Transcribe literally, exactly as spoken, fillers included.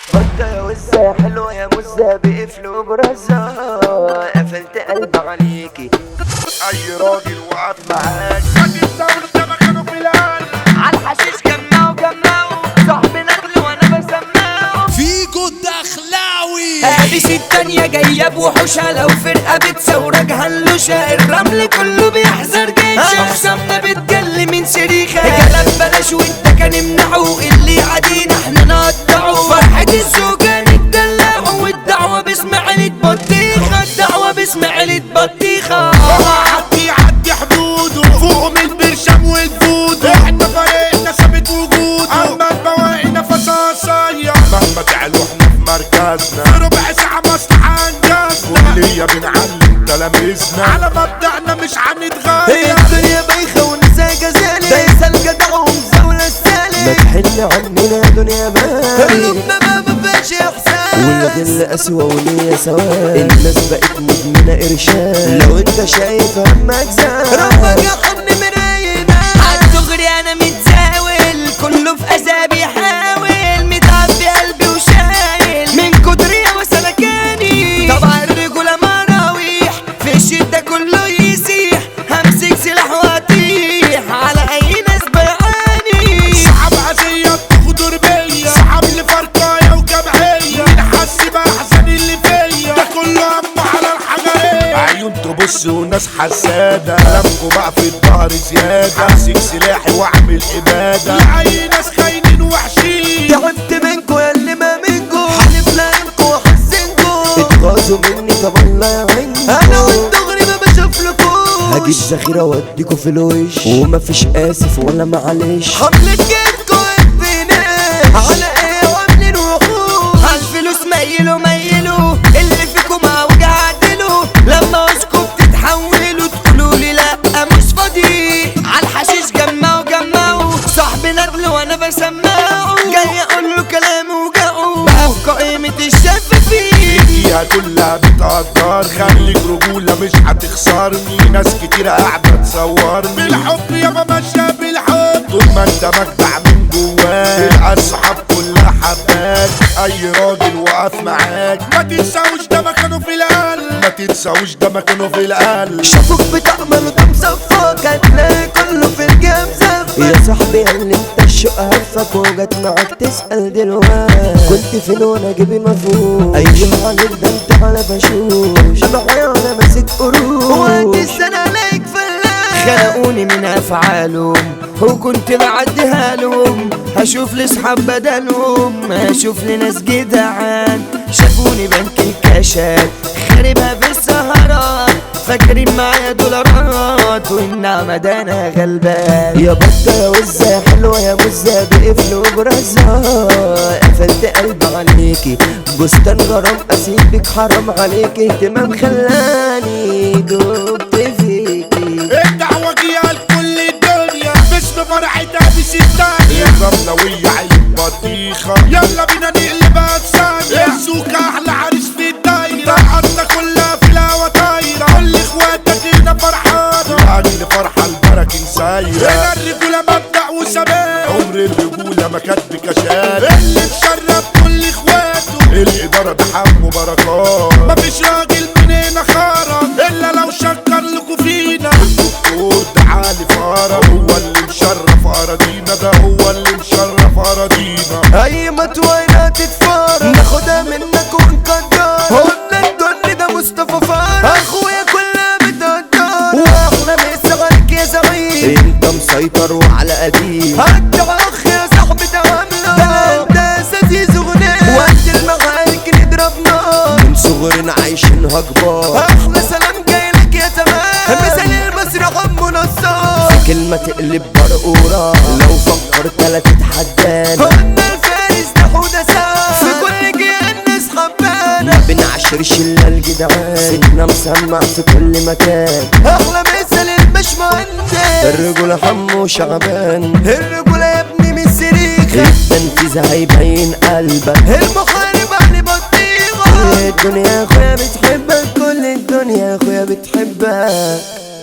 بطة يا وزة حلوة يا مزة بقفل وبرزة، قفلت قلب عليكي اي راجل وقف معاك هتبدأ قدام مكانه في القلب. عالحشيش جمعوا جمعوا صاحبي نقل وانا بسمعه فيجو الدخلاوي. هابس التانية جاية بوحوشها، لو فرقة بتسورج هنلوشها، الرمل كله بيحذر جيشها، أخصامنا بتجل من شريخة، جلب بلاش وانت كان امنعه، اللي عادينا احنا نقطعه، فرحة الزوجة نتدلعه، والدعوة باسم عيلة بطيخة، الدعوة باسم عيلة بطيخة. عدي عدي حدوده فوق من البرشام والفودو، احنا فريقنا ثابت وجوده، اما البواقي نفسها قصير، مهما تعلوا احنا في مركزنا، في ربع ساعة مصلحة انجزنا، كلية بنعلم تلاميذنا، على مبدأنا مش هنتغير. الدنيا بايخة ونساء جزالي، دايسة الجدع ومزاولة السالي، ما تحل عننا يا دنيا بالي، قلوبنا ما مفيهاش احساس، والغل اسوأ وليا سواد، الناس بقت مدمنة ارشاد، لو انت شايف همك زاد ربك يحضن مراينا، عالدغري انا متزاول، كله في اذى بيحاول، متعب في قلبي وشايل من كتر يا وسلكاني، طبعا الرجولة مراويح في الشدة كله يسيح، همسك سلاح واطيح على اي ناس بيعاني، صعب عزية تخضر بيا، صعب لفرقاية وجمعية، مين حس بأحزان اللي فيا، ده كله همه على الحجرية، عيون تبص وناس حسادة، كلامكوا بقى في الظهر زيادة، امسك سلاحي واعمل ابادة، لأي ناس خاينين وحشين، تعبت منكو يا اللي ما منكو، حلف لايمكو وحزنكو، اتغاظوا مني طب الله يعينكو، انا والدغري ما بشوفلكوش، هجيب ذخيرة واديكوا في الوش، ومفيش اسف ولا معلش، حملة جيتكو اتبناش، على ايه وعاملين وحوش، عالفلوس ميلوا ميلوا، اللي فيكم اوجع عدلوا، لما اسكت تتحولوا تقولوا لي لا مش فاضي، عالحشيش جمعوا جمعوا، صاحبي نقل وانا بسمعه، جاي اقول له كلام وجعه، بقى في قائمة الشفافين، فيها كلها بتقدر، خليك رجولة مش هتخسرني، ناس كتير قاعدة تصورني، بالحب يابا ماشية بالحب، طول ما انت مجدع من جواك، تلقى الصحاب كلها حباك، اي راجل وقف معاك، ما تنساوش ده مكانه في القلب، ما تنساوش ده مكانه في القلب، شافوك بتعمل وده مصفك، هتلاقي كله في الجيم زفك، يا صاحبي اللي انت الشوق هفك، وجت معاك تسأل دلوقتي، كنت فين وانا جيبي مفهوم، ايوه عليك ده انت على بشوش، معايا وانا ماسك قروش، وقت السنة عليك فلاح، خلقوني من افعالهم، وكنت بعديها لهم، هشوف لي صحاب بدلهم، هشوف لي ناس جدعان، شافوني بنك الكاشات، خاربها في السهرات، فاكرين معايا دولارات، والنعمة ده انا غلبان، يا بطة يا وزة حلوة يا مزة بقفل وبرزة، قفلت قلب عليكي، بستان غرام اسيبك حرام عليكي، اهتمام خلاني دبت فيكي، الدعوة جاية لكل الدنيا، باسم فرحتها بس التانية، الرملوية عيب بطيخة، يلا بينا نقلبها بثانية، السوق أحلى عريس في الدايرة، الأرض كلها في الهوا طايرة، كل إخواتك هنا فرحانة، أجل فرحة البركة سايرة، هنا الرجولة مبدأ وثبات، عمر الرجولة ما كانت بكشات، اللي مشرف كل إخواته، الإدارة ده حمو بركات، مفيش راجل من هنا خرج إلا لو شكر لكوا فينا، الدكتور ده علي فرج، هو اللي مشرف أراضينا، ده هو اللي مشرف أراضينا، اي مطوينة تتفارق، ناخدها منك ونقدر، قلنا الدن ده مصطفى فارق، اخويا كلها بتقدر، واحنا مسغرك يا زعيم، انت مسيطر وعلى قديم، انت اخ يا صاحبي تعامله، ده انت اساسي غنى، وقت المعارك نضرب نار، من صغرنا عايشينها كبار، احلى سلام جايلك يا تمام، مثال المسرح ام نصار، في كلمة تقلب برقورة، لو فكرت لا تتحدانا، قلنا الفارس ده حودة سام، في كل جهة الناس حبانا، ما بنعشرش الا الجدعان، سيدنا مسمع في كل مكان، احلى مثل البشمهندس، الرجولة حمو شعبان، الرجولة يا ابني من السريخ، التنفيذ هيبين قلبك، المحارب علي بطيخة، كل الدنيا يا اخويا بتحبك، كل الدنيا يا اخويا بتحبك.